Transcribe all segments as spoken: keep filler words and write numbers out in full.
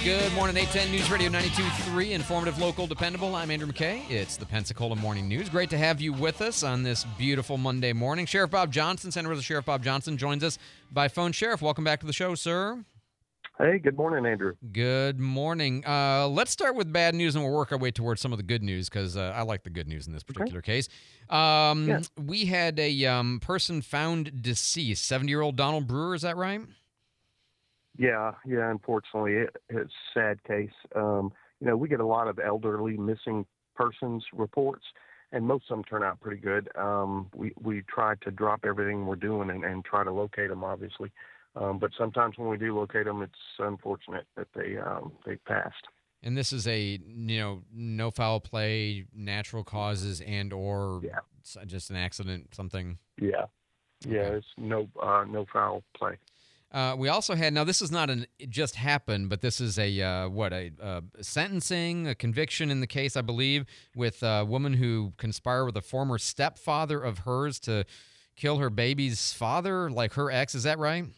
Good morning, eight ten News Radio ninety-two point three, informative, local, dependable. I'm Andrew McKay. It's the Pensacola Morning News. Great to have you with us on this beautiful Monday morning. Sheriff Bob Johnson, Santa Rosa Sheriff Bob Johnson, joins us by phone. Sheriff, welcome back to the show, sir. Hey, good morning, Andrew. Good morning. Uh, let's start with bad news, and we'll work our way towards some of the good news, because uh, I like the good news in this particular okay. case. Um, yeah. We had a um, person found deceased, seventy-year-old Donald Brewer, is that right? Yeah, yeah, unfortunately, it, it's a sad case. Um, you know, we get a lot of elderly missing persons reports, and most of them turn out pretty good. Um, we, we try to drop everything we're doing and, and try to locate them, obviously. Um, but sometimes when we do locate them, it's unfortunate that they um, they passed. And this is a, you know, no foul play, natural causes, and or yeah. just an accident, something? Yeah, yeah, okay. It's no, uh, no foul play. Uh, we also had, now this is not an it just happened, but this is a, uh, what, a, a sentencing, a conviction in the case, I believe, with a woman who conspired with a former stepfather of hers to kill her baby's father, like her ex. Is that right?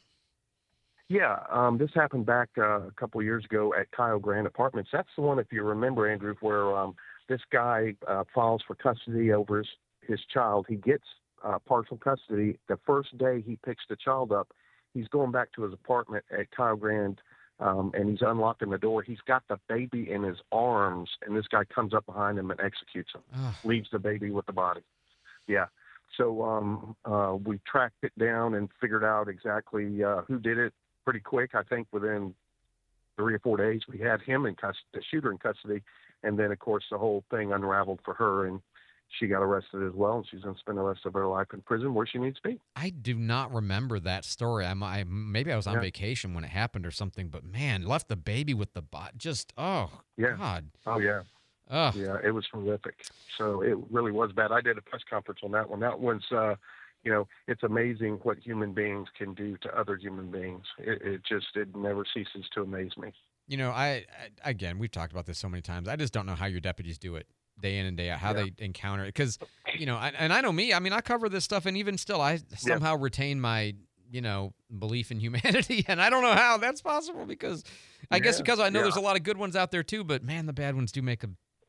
Yeah, um, this happened back uh, a couple of years ago at Kyle Grant Apartments. That's the one, if you remember, Andrew, where um, this guy uh, files for custody over his, his child. He gets uh, partial custody. The first day he picks the child up, he's going back to his apartment at Kyle Grant, um, and he's unlocking the door. He's got the baby in his arms, and this guy comes up behind him and executes him, Ugh. leaves the baby with the body. Yeah. So um, uh, we tracked it down and figured out exactly uh, who did it pretty quick. I think within three or four days, we had him in custody, the shooter in custody, and then, of course, the whole thing unraveled for her, and she got arrested as well, and she's going to spend the rest of her life in prison where she needs to be. I do not remember that story. I'm, I maybe I was on yeah. vacation when it happened or something, but man, left the baby with the bot. Just oh yeah. God. Oh yeah. Oh yeah. It was horrific. So it really was bad. I did a press conference on that one. That one's, uh, you know, it's amazing what human beings can do to other human beings. It, it just it never ceases to amaze me. You know, I, I again we've talked about this so many times. I just don't know how your deputies do it. Day in and day out, how yeah. they encounter it. Because, you know, I, and I know me, I mean, I cover this stuff, and even still, I somehow yeah. retain my, you know, belief in humanity, and I don't know how that's possible, because I yeah. guess because I know yeah. there's a lot of good ones out there, too, but, man, the bad ones do make a,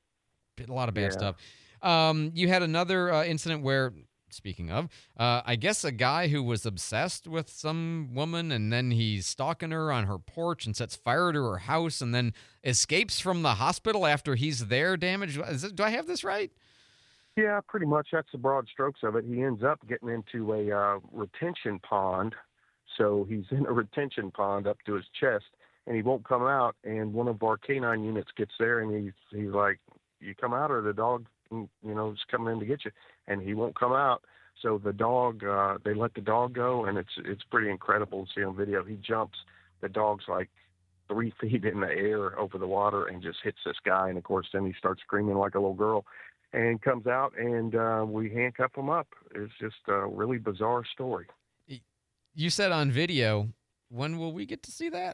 a lot of bad yeah. stuff. Um, you had another uh, incident where, speaking of, uh, I guess a guy who was obsessed with some woman, and then he's stalking her on her porch and sets fire to her house, and then escapes from the hospital after he's there damaged. Is it, do I have this right? Yeah, pretty much. That's the broad strokes of it. He ends up getting into a uh, retention pond. So he's in a retention pond up to his chest, and he won't come out. And one of our canine units gets there, and he's, he's like, you come out, or the dog, you know, is coming in to get you. And he won't come out. So the dog, uh, they let the dog go, and it's it's pretty incredible to see on video. He jumps. The dog's like three feet in the air over the water and just hits this guy. And, of course, then he starts screaming like a little girl and comes out, and uh, we handcuff him up. It's just a really bizarre story. You said on video. When will we get to see that?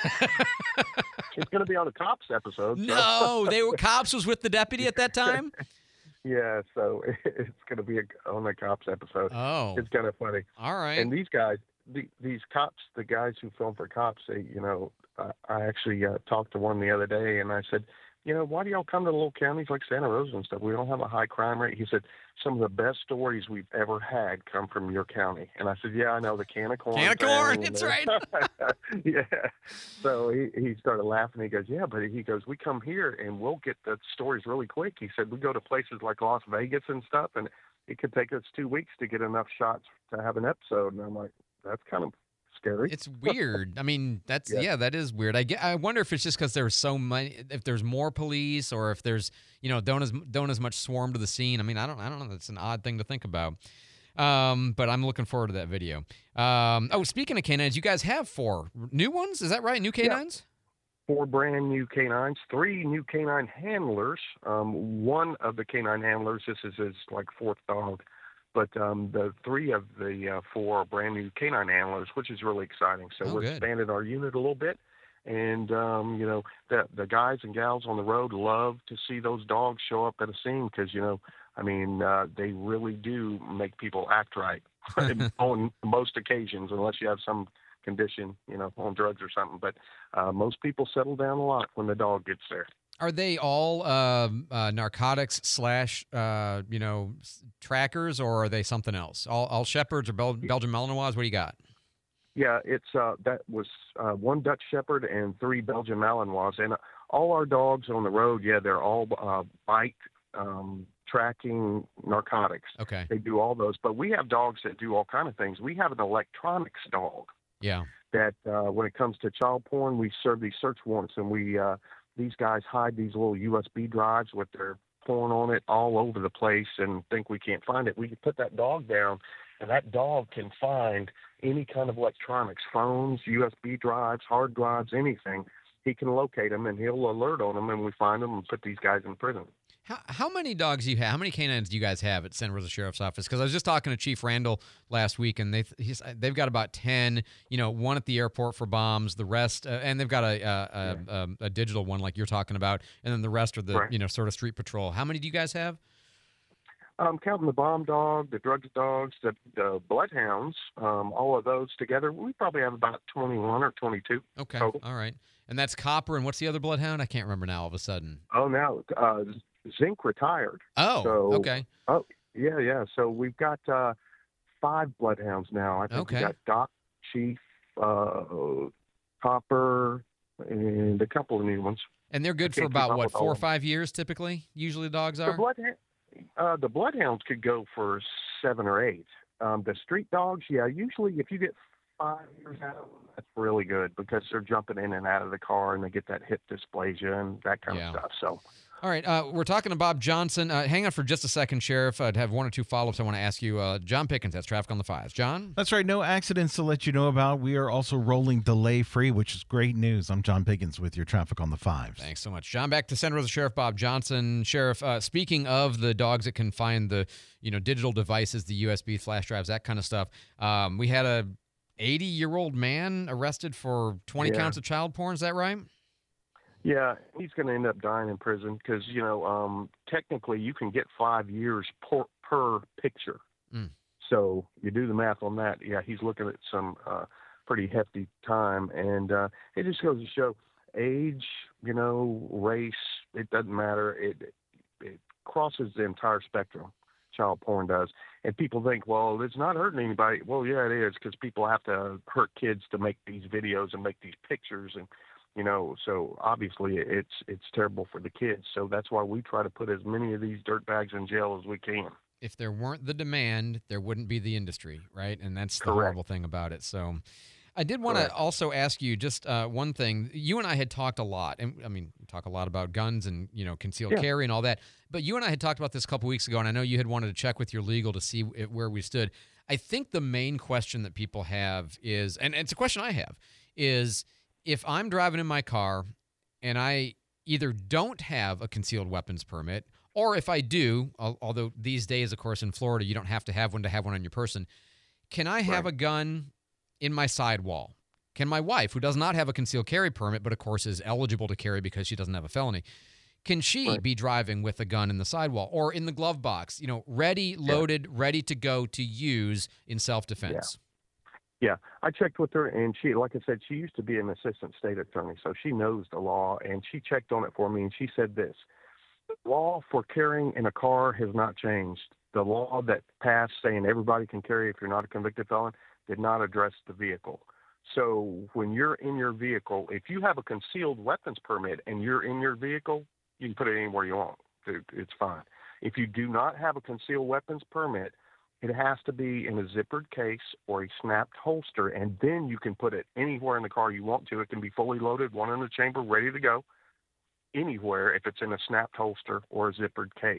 It's going to be on the Cops episode. So. No, they were Cops was with the deputy at that time? Yeah, so it's going to be a, on the Cops episode. Oh. It's kind of funny. All right. And these guys, the, these cops, the guys who film for Cops, they, you know, uh, I actually uh, talked to one the other day, and I said, you know, why do y'all come to little counties like Santa Rosa and stuff? We don't have a high crime rate. He said, some of the best stories we've ever had come from your county. And I said, yeah, I know, the can of corn. Can of corn, that's right. Yeah. So he, he started laughing. He goes, yeah, but he goes, we come here and we'll get the stories really quick. He said, we go to places like Las Vegas and stuff, and it could take us two weeks to get enough shots to have an episode. And I'm like, that's kind of scary. It's weird. I mean, that's yeah. yeah, that is weird. I get, I wonder if it's just because there's so many, if there's more police, or if there's, you know, don't as don't as much swarm to the scene. I mean, I don't I don't know. That's an odd thing to think about. Um, but I'm looking forward to that video. Um, oh, speaking of canines, you guys have four new ones. Is that right? New canines? Yeah. Four brand new canines, three new canine handlers. Um, one of the canine handlers, this is his like fourth dog. But um, the three of the uh, four are brand new canine handlers, which is really exciting. So oh, we're good. expanding our unit a little bit. And, um, you know, the, the guys and gals on the road love to see those dogs show up at a scene because, you know, I mean, uh, they really do make people act right on most occasions, unless you have some condition, you know, on drugs or something. But uh, most people settle down a lot when the dog gets there. Are they all um, uh, narcotics slash, uh, you know, s- trackers, or are they something else? All, all Shepherds or Bel- Belgian Malinois? What do you got? Yeah, it's uh, that was uh, one Dutch Shepherd and three Belgian Malinois, and uh, all our dogs on the road. Yeah, they're all uh, bite um, tracking narcotics. Okay. They do all those, but we have dogs that do all kind of things. We have an electronics dog Yeah. that uh, when it comes to child porn, we serve these search warrants, and we uh, these guys hide these little U S B drives with their porn on it all over the place and think we can't find it. We can put that dog down, and that dog can find any kind of electronics, phones, U S B drives, hard drives, anything. He can locate them, and he'll alert on them, and we find them and put these guys in prison. How, how many dogs do you have? How many canines do you guys have at Santa Rosa Sheriff's Office? Because I was just talking to Chief Randall last week, and they've he's, they've got about ten. You know, one at the airport for bombs, the rest, uh, and they've got a a, a, a a digital one like you're talking about, and then the rest are the Right. you know sort of street patrol. How many do you guys have? Um, counting the bomb dog, the drugs dogs, the, the bloodhounds, um, all of those together, we probably have about twenty-one or twenty-two. Okay, Total. all right. And that's Copper, and what's the other bloodhound? I can't remember now. All of a sudden. Oh, now uh, Zinc retired. Oh, So, okay. Oh, yeah, yeah. So we've got uh, five bloodhounds now. I think Okay. we got Doc, Chief, uh, Copper, and a couple of new ones. And they're good I for can't keep about up what with all four or of them. five years typically. Usually dogs The are. bloodhound, uh, the bloodhounds could go for seven or eight. Um, the street dogs, yeah, usually if you get five years out of them, that's really good because they're jumping in and out of the car and they get that hip dysplasia and that kind Yeah. of stuff. So, All right, uh, we're talking to Bob Johnson. Uh, hang on for just a second, Sheriff. I'd have one or two follow-ups I want to ask you. Uh, John Pickens, that's Traffic on the Fives. John? That's right. No accidents to let you know about. We are also rolling delay free, which is great news. I'm John Pickens with your Traffic on the Fives. Thanks so much, John. Back to Santa Rosa Sheriff Bob Johnson. Sheriff, uh, speaking of the dogs that can find the you know digital devices, the U S B flash drives, that kind of stuff, um, we had a eighty-year-old man arrested for twenty Yeah. counts of child porn. Is that right? yeah, he's going to end up dying in prison because, you know, um, technically you can get five years per, per picture. Mm. So you do the math on that. Yeah, he's looking at some uh, pretty hefty time. And uh, it just goes to show age, you know, race, it doesn't matter. It, it crosses the entire spectrum. Child porn does. And people think, well, it's not hurting anybody. Well, yeah, it is because people have to hurt kids to make these videos and make these pictures. And, you know, so obviously it's it's terrible for the kids. So that's why we try to put as many of these dirtbags in jail as we can. If there weren't the demand, there wouldn't be the industry, right? And that's the Correct. horrible thing about it. So I did want to Correct. also ask you just uh, one thing. You and I had talked a lot, and I mean, we talk a lot about guns and, you know, concealed Yeah. carry and all that. But you and I had talked about this a couple weeks ago, and I know you had wanted to check with your legal to see it, where we stood. I think the main question that people have is, and it's a question I have, is if I'm driving in my car and I either don't have a concealed weapons permit, or if I do, al- although these days, of course, in Florida, you don't have to have one to have one on your person, can I have Right. a gun in my sidewall? Can my wife, who does not have a concealed carry permit, but of course is eligible to carry because she doesn't have a felony, can she Right. be driving with a gun in the sidewall or in the glove box, you know, ready, loaded, ready to go to use in self-defense? Yeah, I checked with her, and she, like I said, she used to be an assistant state attorney, so she knows the law, and she checked on it for me, and she said this: the law for carrying in a car has not changed. The law that passed saying everybody can carry if you're not a convicted felon did not address the vehicle. So when you're in your vehicle, if you have a concealed weapons permit and you're in your vehicle, you can put it anywhere you want. It- It's fine. If you do not have a concealed weapons permit, it has to be in a zippered case or a snapped holster, and then you can put it anywhere in the car you want to. It can be fully loaded, one in the chamber, ready to go, anywhere if it's in a snapped holster or a zippered case.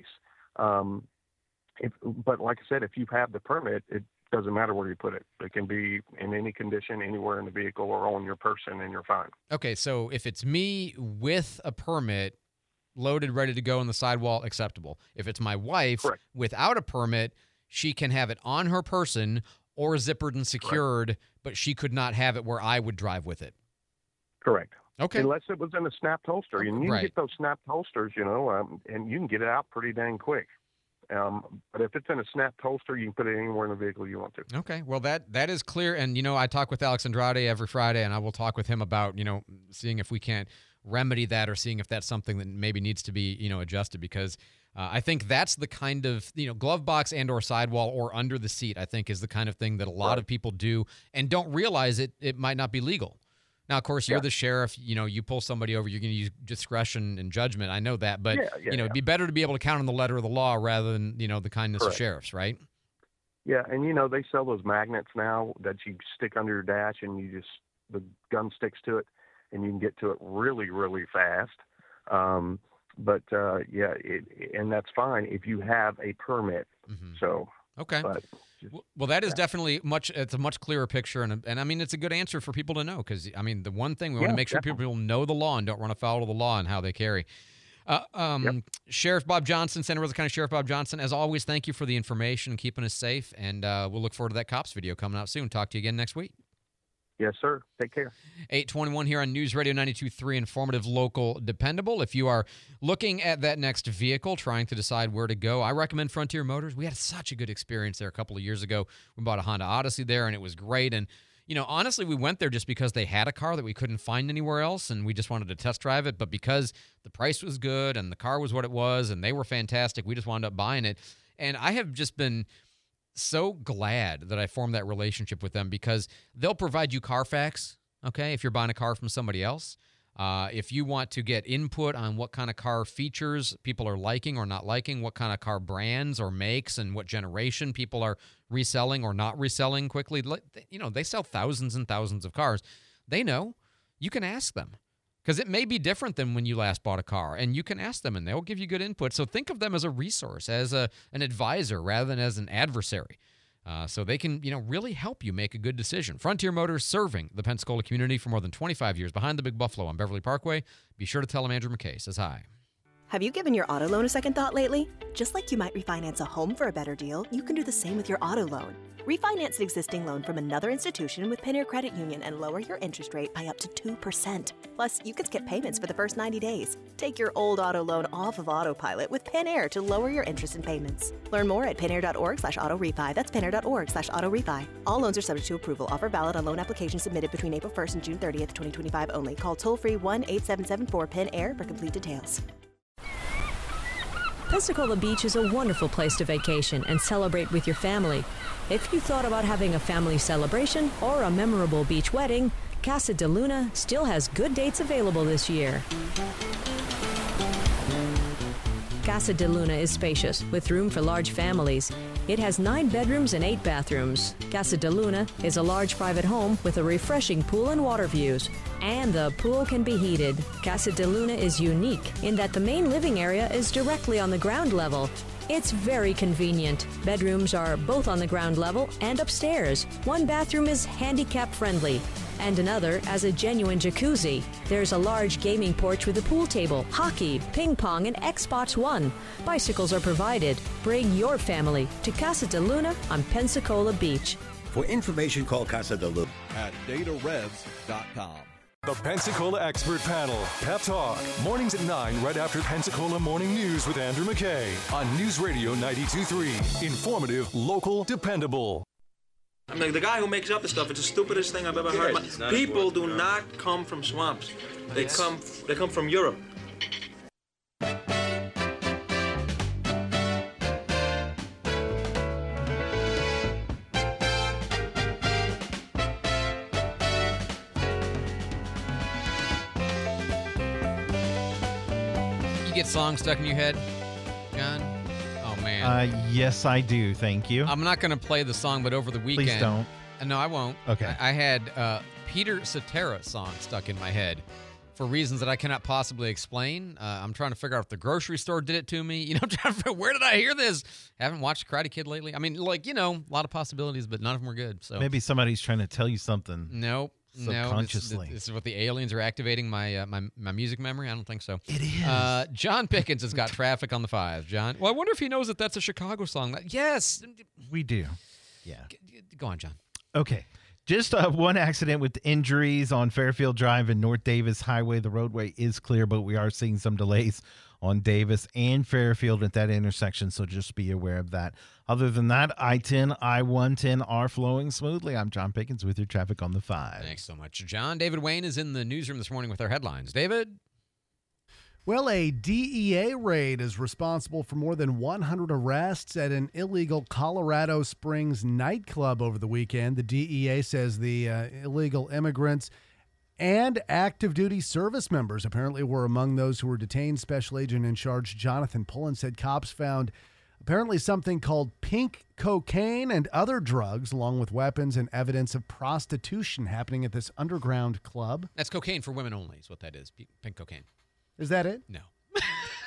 Um, if, but like I said, if you have the permit, it doesn't matter where you put it. It can be in any condition, anywhere in the vehicle or on your person, and you're fine. Okay, so if it's me with a permit, loaded, ready to go on the sidewall, acceptable. If it's my wife Correct. without a permit, she can have it on her person or zippered and secured, but she could not have it where I would drive with it. Correct. Okay. Unless it was in a snapped holster. And you can Right. get those snapped holsters, you know, um, and you can get it out pretty dang quick. Um, but if it's in a snapped holster, you can put it anywhere in the vehicle you want to. Okay. Well, that that is clear. And, you know, I talk with Alex Andrade every Friday, and I will talk with him about, you know, seeing if we can't remedy that or seeing if that's something that maybe needs to be, you know, adjusted, because uh, I think that's the kind of, you know, glove box and or sidewall or under the seat, I think, is the kind of thing that a lot Right. of people do and don't realize it it might not be legal. Now, of course, you're Yeah. the sheriff. You know, you pull somebody over, you're going to use discretion and judgment. I know that. But, Yeah, yeah, you know, yeah. it'd be better to be able to count on the letter of the law rather than, you know, the kindness Correct. of sheriffs, right? Yeah, and you know they sell those magnets now that you stick under your dash, and you just the gun sticks to it, and you can get to it really, really fast. Um, but uh, yeah, it, and that's fine if you have a permit. Mm-hmm. So, Okay. but just, Well, well, that is yeah. definitely much. It's a much clearer picture, and and I mean, it's a good answer for people to know, because I mean, the one thing we want Yeah, to make sure definitely. people know the law and don't run afoul of the law and how they carry. Uh, um, Yep. Sheriff Bob Johnson, Santa Rosa County Sheriff Bob Johnson, as always, thank you for the information and keeping us safe, and uh, we'll look forward to that cops video coming out soon. Talk to you again next week. yes, sir. Take care. eight twenty-one here on News Radio ninety-two point three, informative, local, dependable. If you are looking at that next vehicle, trying to decide where to go, I recommend Frontier Motors. We had such a good experience there a couple of years ago. We bought a Honda Odyssey there, and it was great. And, you know, honestly, we went there just because they had a car that we couldn't find anywhere else, and we just wanted to test drive it. But because the price was good and the car was what it was and they were fantastic, we just wound up buying it. And I have just been so glad that I formed that relationship with them, because they'll provide you Carfax, okay, if you're buying a car from somebody else. Uh, if you want to get input on what kind of car features people are liking or not liking, what kind of car brands or makes and what generation people are reselling or not reselling quickly, let- you know, they sell thousands and thousands of cars. They know. You can ask them, because it may be different than when you last bought a car, and you can ask them and they'll give you good input. So think of them as a resource, as a an advisor rather than as an adversary. Uh, so they can, you know, really help you make a good decision. Frontier Motors, serving the Pensacola community for more than twenty-five years, behind the Big Buffalo on Beverly Parkway. Be sure to tell them Andrew McKay says hi. Have you given your auto loan a second thought lately? Just like you might refinance a home for a better deal, you can do the same with your auto loan. Refinance an existing loan from another institution with Pioneer Credit Union and lower your interest rate by up to two percent. Plus, you can skip payments for the first ninety days. Take your old auto loan off of autopilot with Pioneer to lower your interest and payments. Learn more at pioneer.org slash auto refi. That's pioneer.org slash auto refi. All loans are subject to approval. Offer valid on loan applications submitted between April first and June thirtieth, twenty twenty-five only. Call toll-free one eight seven seven four P I N A I R for complete details. Pensacola Beach is a wonderful place to vacation and celebrate with your family. If you thought about having a family celebration or a memorable beach wedding, Casa de Luna still has good dates available this year. Casa de Luna is spacious, with room for large families. It has nine bedrooms and eight bathrooms. Casa de Luna is a large private home with a refreshing pool and water views. And the pool can be heated. Casa de Luna is unique in that the main living area is directly on the ground level. It's very convenient. Bedrooms are both on the ground level and upstairs. One bathroom is handicap friendly, and another has a genuine jacuzzi. There's a large gaming porch with a pool table, hockey, ping pong, and Xbox One. Bicycles are provided. Bring your family to Casa de Luna on Pensacola Beach. For information, call Casa de Luna at data revs dot com. The Pensacola Expert Panel, Pep Talk, mornings at nine right after Pensacola Morning News with Andrew McKay on News Radio ninety-two point three. Informative, local, dependable. I mean, the guy who makes up the stuff, it's the stupidest thing I've ever heard. My, people do not come from swamps. They yes. come they come from Europe. Get songs stuck in your head, John? Oh, man. Uh, yes, I do. Thank you. I'm not going to play the song, but over the weekend. Please don't. Uh, no, I won't. Okay. I, I had uh, Peter Cetera song stuck in my head for reasons that I cannot possibly explain. Uh, I'm trying to figure out if the grocery store did it to me. You know, I'm trying to figure out, where did I hear this? Haven't watched Karate Kid lately. I mean, like, you know, a lot of possibilities, but none of them were good. So maybe somebody's trying to tell you something. Nope. Subconsciously. No, this, this is what the aliens are activating my uh, my my music memory. I don't think so. It is. Uh, John Pickens has got traffic on the five. John, well, I wonder if he knows that that's a Chicago song. Yes, we do. Yeah. Go on, John. Okay. Just uh, one accident with injuries on Fairfield Drive and North Davis Highway. The roadway is clear, but we are seeing some delays on Davis and Fairfield at that intersection, so just be aware of that. Other than that, I ten, I one ten are flowing smoothly. I'm John Pickens with your traffic on the five. Thanks so much, John. David Wayne is in the newsroom this morning with our headlines. David? Well, a D E A raid is responsible for more than one hundred arrests at an illegal Colorado Springs nightclub over the weekend. The D E A says the uh, illegal immigrants and active duty service members apparently were among those who were detained. Special Agent in Charge Jonathan Pullen said cops found apparently something called pink cocaine and other drugs, along with weapons and evidence of prostitution happening at this underground club. That's cocaine for women only is what that is, pink cocaine. Is that it? No. I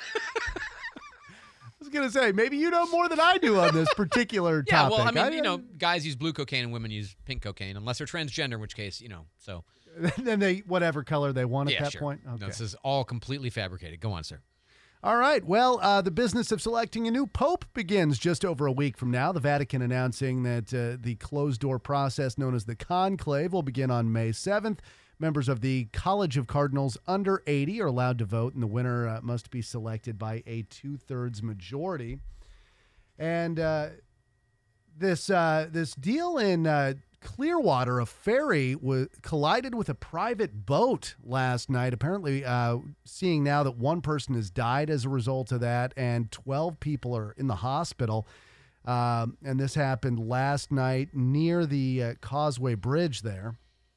was going to say, maybe you know more than I do on this particular yeah, topic. well, I mean, I, you know, guys use blue cocaine and women use pink cocaine, unless they're transgender, in which case, you know, so. Then they, whatever color they want at yeah, that sure. point? Okay. No, this is all completely fabricated. Go on, sir. All right. Well, uh, the business of selecting a new pope begins just over a week from now. The Vatican announcing that uh, the closed-door process known as the conclave will begin on May seventh. Members of the College of Cardinals under eighty are allowed to vote, and the winner uh, must be selected by a two-thirds majority. And uh, this uh, this deal in uh, Clearwater, a ferry w- collided with a private boat last night. Apparently, uh, seeing now that one person has died as a result of that, and twelve people are in the hospital. Um, and this happened last night near the uh, Causeway Bridge there.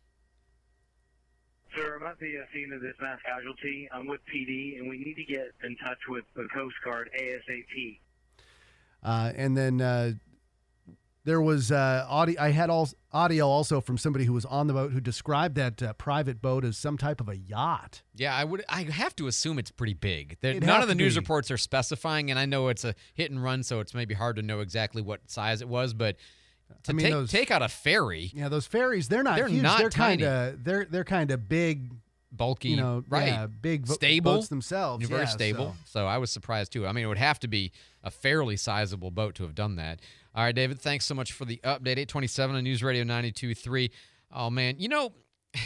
Sir, I'm at the uh, scene of this mass casualty. I'm with P D, and we need to get in touch with the Coast Guard ASAP. Uh, and then uh, there was uh, audio. I had all, audio also from somebody who was on the boat who described that uh, private boat as some type of a yacht. Yeah, I would. I have to assume it's pretty big. There, It'd none have of the to news be. reports are specifying, and I know it's a hit and run, so it's maybe hard to know exactly what size it was, but. To I mean, take, those, take out a ferry. Yeah, those ferries, they're not They're huge. not they're tiny. kind of they're they're kind of big, bulky, you know, right? Yeah, big vo- stable boats themselves. Very yeah, stable. So. so I was surprised too. I mean, it would have to be a fairly sizable boat to have done that. All right, David, thanks so much for the update. eight twenty-seven on News Radio ninety-two point three. Oh man, you know,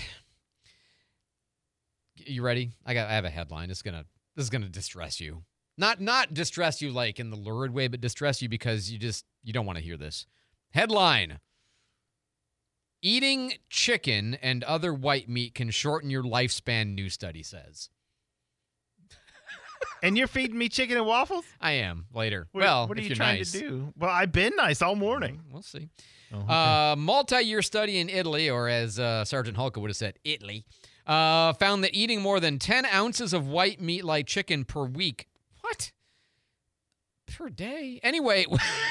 you ready? I got. I have a headline. It's gonna. This is gonna distress you. Not not distress you like in the lurid way, but distress you because you just you don't want to hear this. Headline. Eating chicken and other white meat can shorten your lifespan, new study says. And you're feeding me chicken and waffles? I am, later. What, well, what are if you you're trying nice. to do? Well, I've been nice all morning. We'll see. Oh, okay. uh, multi-year study in Italy, or as uh, Sergeant Hulka would have said, Italy, uh, found that eating more than ten ounces of white meat like chicken per week, what? Per day? Anyway,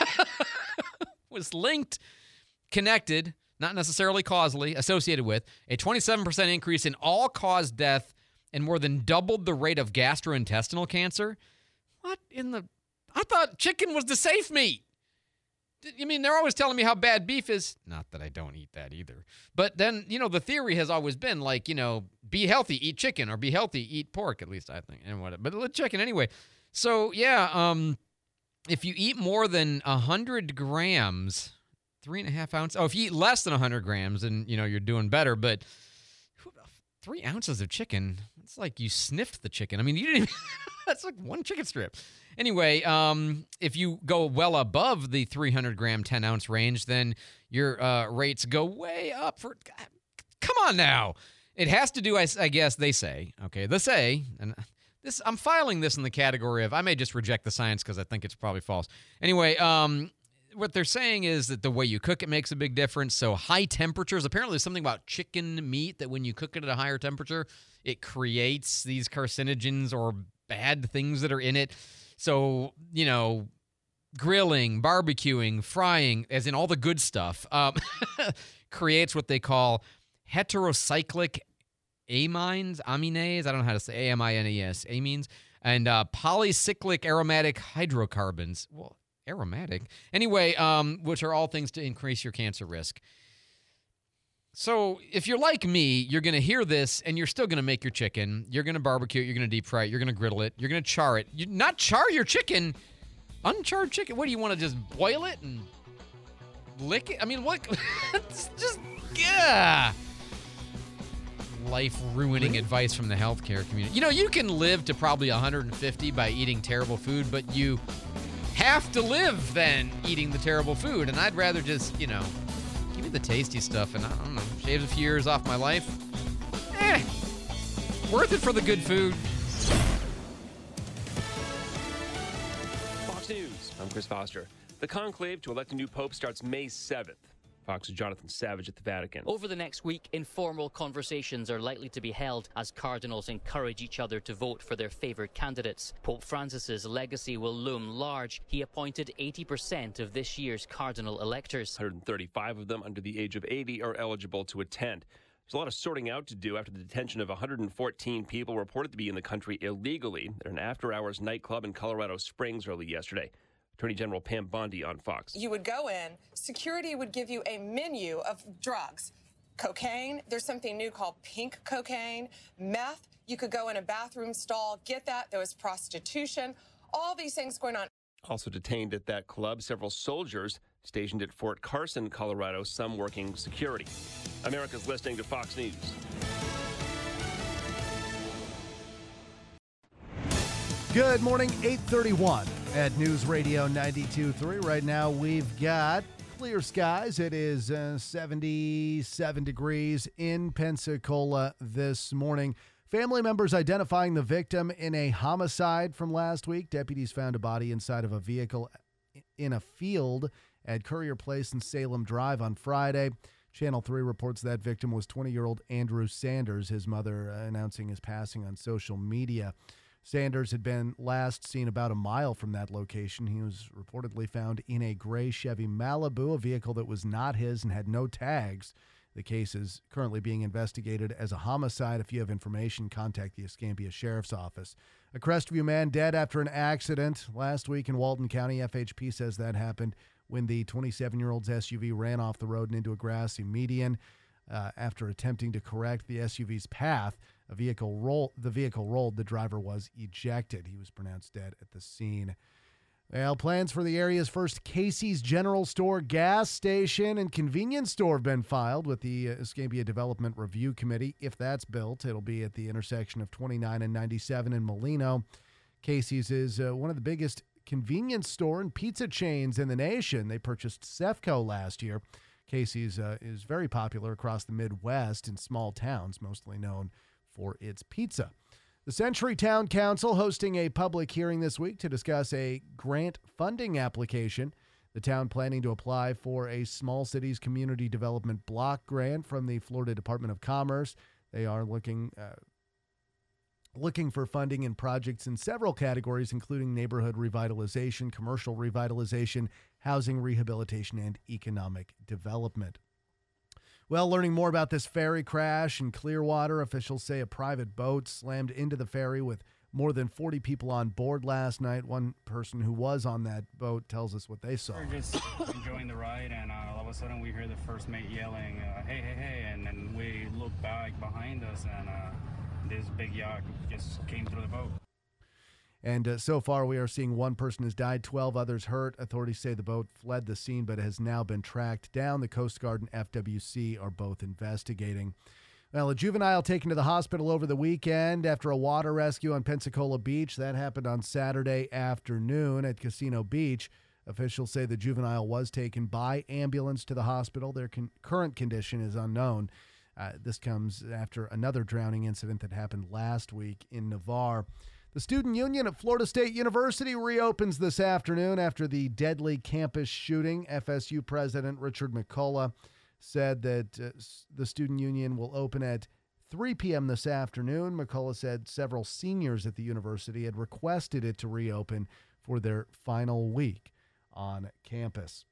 was linked, connected, not necessarily causally, associated with a twenty-seven percent increase in all-cause death and more than doubled the rate of gastrointestinal cancer. What in the... I thought chicken was the safe meat. I mean, they're always telling me how bad beef is. Not that I don't eat that either. But then, you know, the theory has always been like, you know, be healthy, eat chicken, or be healthy, eat pork, at least I think. And what, but chicken anyway. So, yeah, um, if you eat more than one hundred grams... Three and a half ounces. Oh, if you eat less than one hundred grams, then, you know, you're doing better. But three ounces of chicken, it's like you sniffed the chicken. I mean, you didn't even, that's like one chicken strip. Anyway, um, if you go well above the three hundred gram, ten ounce range, then your uh, rates go way up for, come on now. It has to do, I, I guess they say, okay, they say, and this, I'm filing this in the category of, I may just reject the science because I think it's probably false. Anyway, um, what they're saying is that the way you cook it makes a big difference. So high temperatures, apparently there's something about chicken meat that when you cook it at a higher temperature, it creates these carcinogens or bad things that are in it. So, you know, grilling, barbecuing, frying, as in all the good stuff, um, creates what they call heterocyclic amines, amines, I don't know how to say, A M I N E S, amines, and uh, polycyclic aromatic hydrocarbons. Well, aromatic. Anyway, um, which are all things to increase your cancer risk. So if you're like me, you're going to hear this and you're still going to make your chicken. You're going to barbecue it. You're going to deep fry it. You're going to griddle it. You're going to char it. You not char your chicken. Uncharred chicken. What, do you want to just boil it and lick it? I mean, what? It's just, yeah. life-ruining advice from the healthcare community. You know, you can live to probably one hundred fifty by eating terrible food, but you have to live then eating the terrible food. And I'd rather just, you know, give me the tasty stuff and, I don't know, shaves a few years off my life. Eh, worth it for the good food. Fox News, I'm Chris Foster. The conclave to elect a new pope starts May seventh. Fox's Jonathan Savage at the Vatican. Over the next week, informal conversations are likely to be held as cardinals encourage each other to vote for their favored candidates. Pope Francis's legacy will loom large. He appointed eighty percent of this year's cardinal electors. one hundred thirty-five of them under the age of eighty are eligible to attend. There's a lot of sorting out to do after the detention of one hundred fourteen people reported to be in the country illegally at an after-hours nightclub in Colorado Springs early yesterday. Attorney General Pam Bondi on Fox. You would go in, security would give you a menu of drugs. Cocaine, there's something new called pink cocaine. Meth, you could go in a bathroom stall, get that. There was prostitution, all these things going on. Also detained at that club, several soldiers stationed at Fort Carson, Colorado, some working security. America's listening to Fox News. Good morning, eight thirty-one at News Radio ninety-two point three. Right now we've got clear skies. It is uh, seventy-seven degrees in Pensacola this morning. Family members identifying the victim in a homicide from last week. Deputies found a body inside of a vehicle in a field at Courier Place and Salem Drive on Friday. Channel three reports that victim was twenty-year-old Andrew Sanders, his mother uh, announcing his passing on social media. Sanders had been last seen about a mile from that location. He was reportedly found in a gray Chevy Malibu, a vehicle that was not his and had no tags. The case is currently being investigated as a homicide. If you have information, contact the Escambia Sheriff's Office. A Crestview man dead after an accident last week in Walton County. F H P says that happened when the twenty-seven-year-old's S U V ran off the road and into a grassy median. Uh, after attempting to correct the S U V's path, a vehicle roll, the vehicle rolled. The driver was ejected. He was pronounced dead at the scene. Well, plans for the area's first Casey's General Store gas station and convenience store have been filed with the Escambia Development Review Committee. If that's built, it'll be at the intersection of twenty-nine and ninety-seven in Molino. Casey's is uh, one of the biggest convenience store and pizza chains in the nation. They purchased Cefco last year. Casey's uh, is very popular across the Midwest in small towns, mostly known for its pizza. The Century Town Council hosting a public hearing this week to discuss a grant funding application. The town planning to apply for a Small Cities Community Development Block Grant from the Florida Department of Commerce. They are looking uh, looking for funding in projects in several categories, including neighborhood revitalization, commercial revitalization, housing rehabilitation, and economic development. Well, learning more about this ferry crash in Clearwater, officials say a private boat slammed into the ferry with more than forty people on board last night. One person who was on that boat tells us what they saw. We're just enjoying the ride, and uh, all of a sudden we hear the first mate yelling, uh, hey, hey, hey, and then we look back behind us, and uh, this big yacht just came through the boat. And uh, so far, we are seeing one person has died, twelve others hurt. Authorities say the boat fled the scene, but has now been tracked down. The Coast Guard and F W C are both investigating. Well, a juvenile taken to the hospital over the weekend after a water rescue on Pensacola Beach. That happened on Saturday afternoon at Casino Beach. Officials say the juvenile was taken by ambulance to the hospital. Their con- current condition is unknown. Uh, this comes after another drowning incident that happened last week in Navarre. The Student Union at Florida State University reopens this afternoon after the deadly campus shooting. F S U President Richard McCullough said that uh, the Student Union will open at three p.m. this afternoon. McCullough said several seniors at the university had requested it to reopen for their final week on campus.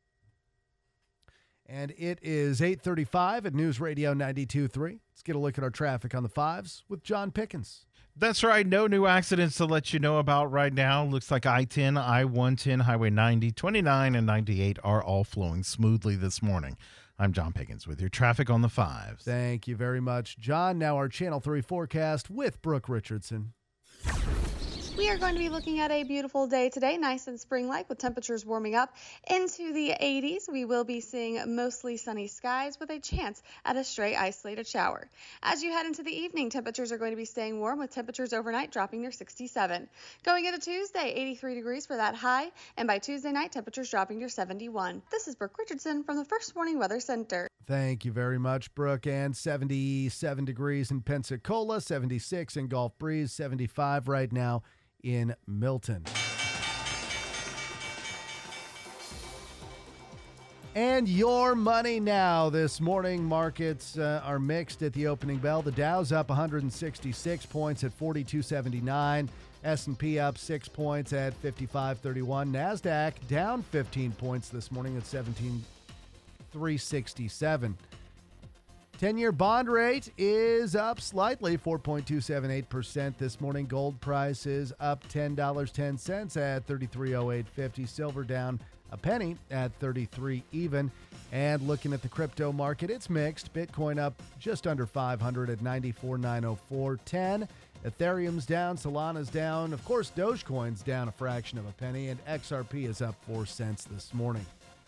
And it is eight thirty-five at News Radio ninety-two point three. Let's get a look at our traffic on the fives with John Pickens. That's right. No new accidents to let you know about right now. Looks like I ten, I one ten, Highway ninety, twenty-nine, and ninety-eight are all flowing smoothly this morning. I'm John Pickens with your traffic on the fives. Thank you very much, John. Now our Channel three forecast with Brooke Richardson. We are going to be looking at a beautiful day today, nice and spring-like with temperatures warming up into the eighties. We will be seeing mostly sunny skies with a chance at a stray isolated shower. As you head into the evening, temperatures are going to be staying warm with temperatures overnight dropping near sixty-seven. Going into Tuesday, eighty-three degrees for that high, and by Tuesday night, temperatures dropping near seventy-one. This is Brooke Richardson from the First Warning Weather Center. Thank you very much, Brooke. And seventy-seven degrees in Pensacola, seventy-six in Gulf Breeze, seventy-five right now in Milton. And your money now. This morning, markets uh, are mixed at the opening bell. The Dow's up one hundred sixty-six points at forty-two seventy-nine. S and P up six points at fifty-five thirty-one. NASDAQ down fifteen points this morning at seventeen three sixty-seven. ten-year bond rate is up slightly, four point two seven eight percent this morning. Gold price is up ten dollars and ten cents at thirty-three oh eight fifty. Silver down a penny at thirty-three even. And looking at the crypto market, it's mixed. Bitcoin up just under five hundred at ninety-four nine oh four ten. Ethereum's down, Solana's down. Of course, Dogecoin's down a fraction of a penny, and X R P is up four cents this morning.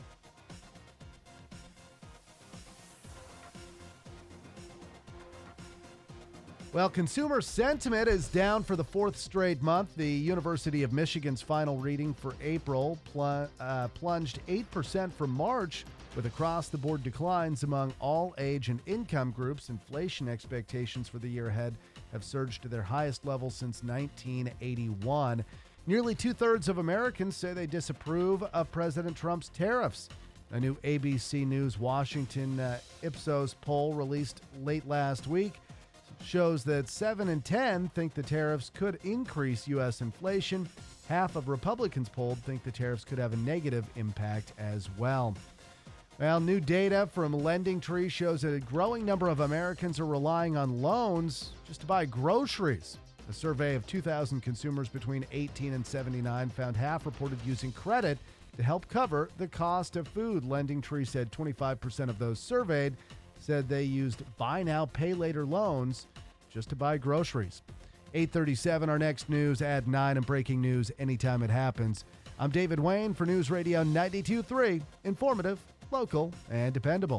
Well, consumer sentiment is down for the fourth straight month. The University of Michigan's final reading for April pl- uh, plunged eight percent from March, with across-the-board declines among all age and income groups. Inflation expectations for the year ahead have surged to their highest level since nineteen eighty-one. Nearly two-thirds of Americans say they disapprove of President Trump's tariffs. A new A B C News Washington uh, Ipsos poll released late last week shows that seven in ten think the tariffs could increase U S inflation. Half of Republicans polled think the tariffs could have a negative impact as well. Well, new data from LendingTree shows that a growing number of Americans are relying on loans just to buy groceries. A survey of two thousand consumers between eighteen and seventy-nine found half reported using credit to help cover the cost of food. LendingTree said twenty-five percent of those surveyed said they used buy now, pay later loans just to buy groceries. eight thirty-seven, our next news at nine, and breaking news anytime it happens. I'm David Wayne for News Radio ninety-two point three. Informative, local, and dependable.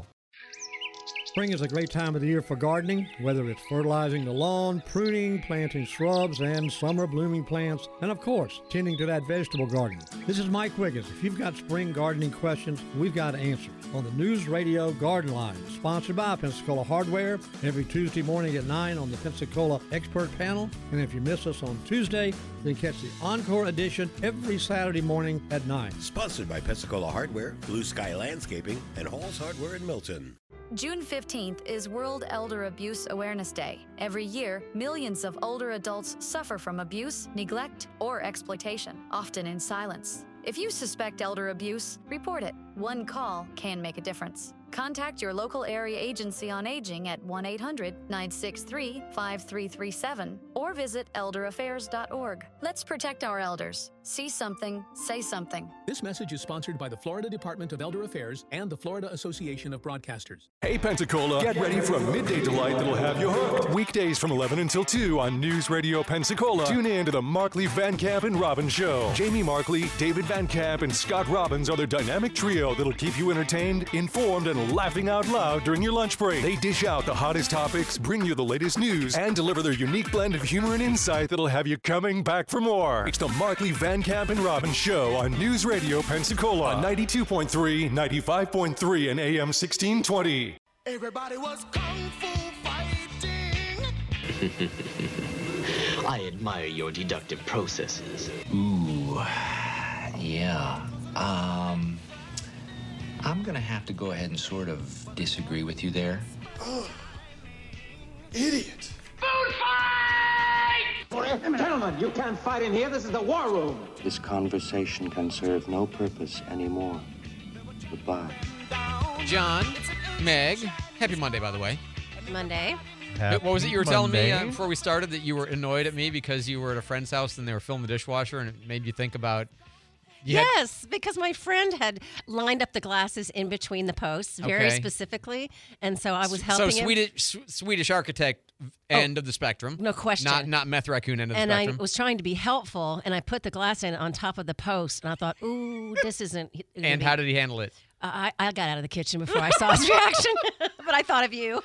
Spring is a great time of the year for gardening, whether it's fertilizing the lawn, pruning, planting shrubs and summer blooming plants, and of course, tending to that vegetable garden. This is Mike Wiggins. If you've got spring gardening questions, we've got answers on the News Radio Garden Line, sponsored by Pensacola Hardware, every Tuesday morning at nine on the Pensacola Expert Panel. And if you miss us on Tuesday, then catch the Encore edition every Saturday morning at nine. Sponsored by Pensacola Hardware, Blue Sky Landscaping, and Hall's Hardware in Milton. June fifteenth is World Elder Abuse Awareness Day. Every year, millions of older adults suffer from abuse, neglect, or exploitation, often in silence. If you suspect elder abuse, report it. One call can make a difference. Contact your local area agency on aging at one eight hundred nine six three five three three seven or visit elder affairs dot org. Let's protect our elders. See something, say something. This message is sponsored by the Florida Department of Elder Affairs and the Florida Association of Broadcasters. Hey, Pensacola, get ready for a midday delight that'll have you hooked. Weekdays from eleven until two on News Radio Pensacola. Tune in to the Markley, Van Camp, and Robbins Show. Jamie Markley, David Van Camp, and Scott Robbins are their dynamic trio that'll keep you entertained, informed, and laughing out loud during your lunch break. They dish out the hottest topics, bring you the latest news, and deliver their unique blend of humor and insight that'll have you coming back for more. It's the Markley, Van Camp, and Robbins Show on News Radio Pensacola on ninety-two point three, ninety-five point three, and A M sixteen twenty. Everybody was kung fu fighting. I admire your deductive processes. Ooh, yeah. Um, I'm gonna have to go ahead and sort of disagree with you there. Oh, idiot. Food fight! Gentlemen, you can't fight in here. This is the war room. This conversation can serve no purpose anymore. Goodbye. John, Meg, happy Monday, by the way. Monday. Happy what was it you were telling Monday. me uh, before we started, that you were annoyed at me because you were at a friend's house and they were filling the dishwasher and it made you think about You had- Yes, because my friend had lined up the glasses in between the posts very Okay. specifically, and so I was So helping him. Swedish S- Swedish architect end of the spectrum. No question. Not not meth raccoon end of and the I spectrum. was trying to be helpful, and I put the glass in on top of the post, and I thought, ooh, this isn't. gonna and be- how did he handle it? I, I got out of the kitchen before I saw his reaction, but I thought of you.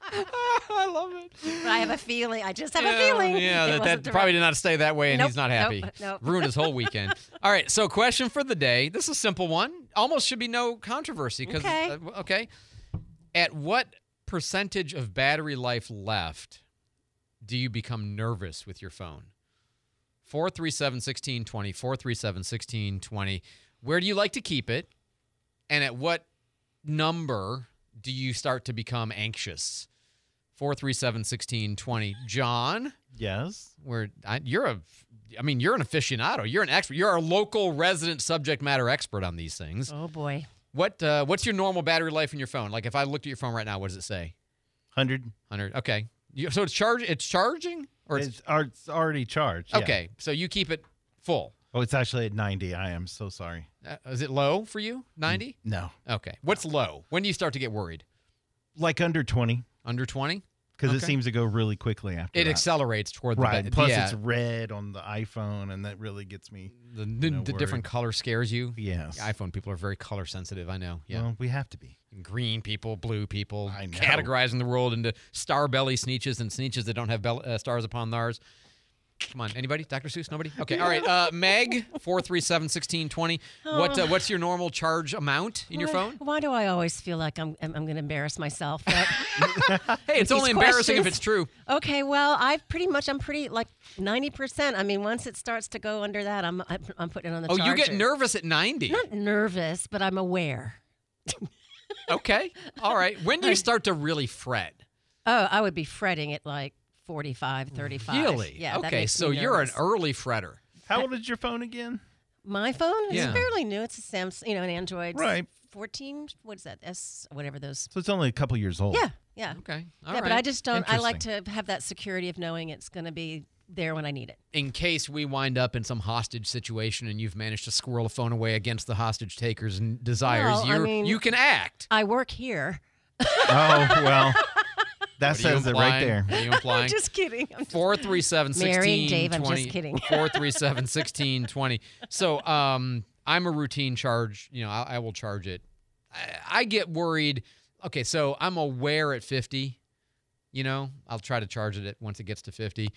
I love it. But I have a feeling. I just have yeah, a feeling. Yeah, it that, wasn't that probably direct. did not stay that way, and Nope, he's not nope, happy. nope. Ruined his whole weekend. All right, so question for the day. This is a simple one. Almost should be no controversy. 'cause, Okay. Uh, okay. At what percentage of battery life left do you become nervous with your phone? four three seven, one six two zero, four three seven, one six two zero. Where do you like to keep it? And at what number do you start to become anxious? four three seven, one six two zero. John? Yes? Where I, you're a, I mean, you're an aficionado. You're an expert. You're a local resident subject matter expert on these things. Oh, boy. What uh, What's your normal battery life in your phone? Like if I looked at your phone right now, what does it say? one hundred. one hundred. Okay. You, so it's charge. It's charging, or it's, It's, ar- it's already charged. yeah. okay. So you keep it full. Oh, it's actually at ninety. I am so sorry. Uh, is it low for you? ninety? No. Okay. What's low? When do you start to get worried? Like under twenty. Under twenty? Because it Okay. seems to go really quickly after It that. accelerates toward the Right. bed. Plus, yeah. it's red on the iPhone, and that really gets me. The, the, you know, the different worried. color scares you. Yes. The iPhone people are very color sensitive. I know. Yeah. Well, we have to be. Green people, blue people, I know. categorizing the world into star belly sneeches and sneeches that don't have bell- uh, stars upon theirs. Come on, anybody? Doctor Seuss? Nobody? Okay, all right. Uh, Meg, four three seven, one six two zero. What, uh, what's your normal charge amount in your Why- phone? Why do I always feel like I'm I'm, I'm going to embarrass myself? But Hey, it's with only these embarrassing if questions? it's true. Okay, well, I've pretty much I'm pretty like ninety percent. I mean, once it starts to go under that, I'm I'm, I'm putting it on the Oh, charger. you get nervous at ninety. Not nervous, but I'm aware. Okay, all right. When do you start to really fret? Oh, I would be fretting at like forty-five, thirty-five. Really? Yeah. that Okay, makes so me you're an nervous. early fretter. How old is your phone again? My phone is Yeah. fairly new. It's a Samsung, you know, an Android. Right. fourteen. What is that? S, whatever those. So it's only a couple years old. Yeah, yeah. Okay, all yeah, but right. I just don't. I like Interesting. to have that security of knowing it's going to be there when I need it. In case we wind up in some hostage situation and you've managed to squirrel a phone away against the hostage taker's n- desires, Well, I you're, mean- you can act. I work here. Oh, well. That What are you says it right implying? there. What are you implying? I'm just kidding. I'm just Four three seven Marrying sixteen Dave, I'm just twenty. kidding. Four three seven sixteen twenty. So, um, I'm a routine charge. You know, I, I will charge it. I, I get worried. Okay, so I'm aware at fifty. You know, I'll try to charge it at once it gets to fifty.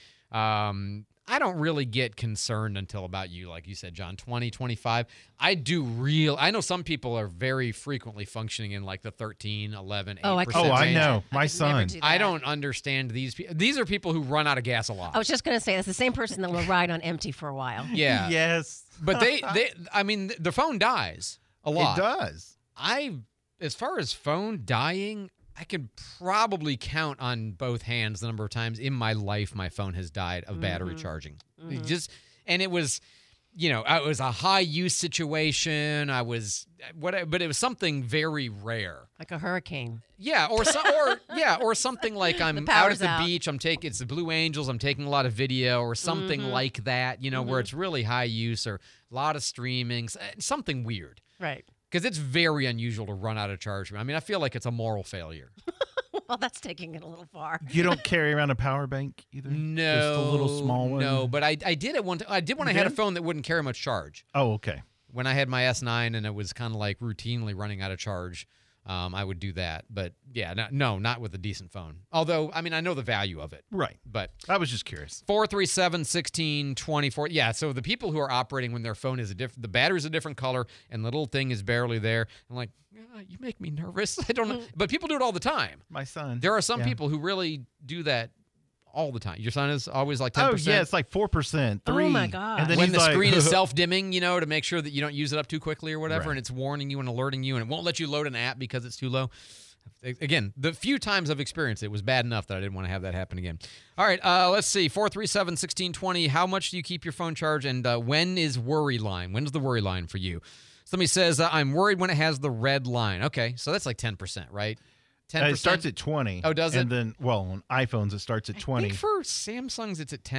Um, I don't really get concerned until about you, like you said, John, twenty, twenty-five. I do real. I know some people are very frequently functioning in like the thirteen, eleven, eight Oh, I percent Oh, I range. know. I My could never son. do I that. don't understand these people. These are people who run out of gas a lot. I was just going to say that's the same person that will ride on empty for a while. Yeah. Yes. But they, they, I mean, th- the phone dies a lot. It does. I, as far as phone dying, I could probably count on both hands the number of times in my life my phone has died of battery Mhm. charging. It Mhm. just, and it was, you know, it was a high use situation. I was, what, but it was something very rare. Like a hurricane. Yeah, or so, or yeah, or something like I'm The out at power's the out. beach. I'm taking it's the Blue Angels. I'm taking a lot of video or something Mhm. like that. You know, where Mhm. it's really high use or a lot of streaming, s- eh, something weird. Right. Because it's very unusual to run out of charge. I mean, I feel like it's a moral failure. Well, that's taking it a little far. You don't carry around a power bank either? No, Just a little small one? No, but I I did it one. T- I did when You I had a did? phone that wouldn't carry much charge. Oh, okay. When I had my S nine and it was kind of like routinely running out of charge, um, I would do that. But yeah, no, no, not with a decent phone. Although, I mean, I know the value of it. Right. But I was just curious. four three seven, one six two four. Yeah, so the people who are operating when their phone is a different, the battery's a different color and the little thing is barely there. I'm like, yeah, you make me nervous. I don't know. But people do it all the time. My son. There are some Yeah. people who really do that all the time. Your son is always like ten Oh, percent. yeah. It's like four percent. Oh, three. my gosh. And then when he's the like, screen is self-dimming, you know, to make sure that you don't use it up too quickly or whatever, Right. and it's warning you and alerting you, and it won't let you load an app because it's too low. Again, the few times I've experienced it was bad enough that I didn't want to have that happen again. All right, uh, let's see. four three seven, one six two zero. How much do you keep your phone charged, and uh, when is worry line? When's the worry line for you? Somebody says, uh, I'm worried when it has the red line. Okay, so that's like ten percent, right? ten Uh, percent? it starts at twenty. Oh, does it? And then, well, on iPhones, it starts at I twenty. think for Samsungs, it's at ten.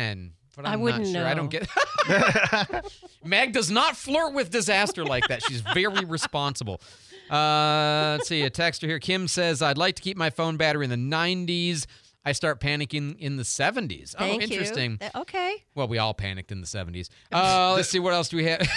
But I'm I wouldn't not sure. know. I don't get. Meg does not flirt with disaster like that. She's very responsible. Uh, let's see. A texter here. Kim says, "I'd like to keep my phone battery in the nineties. I start panicking in the seventies." Thank oh, interesting. you. Uh, Okay. Well, we all panicked in the seventies. Uh, let's see. What else do we have?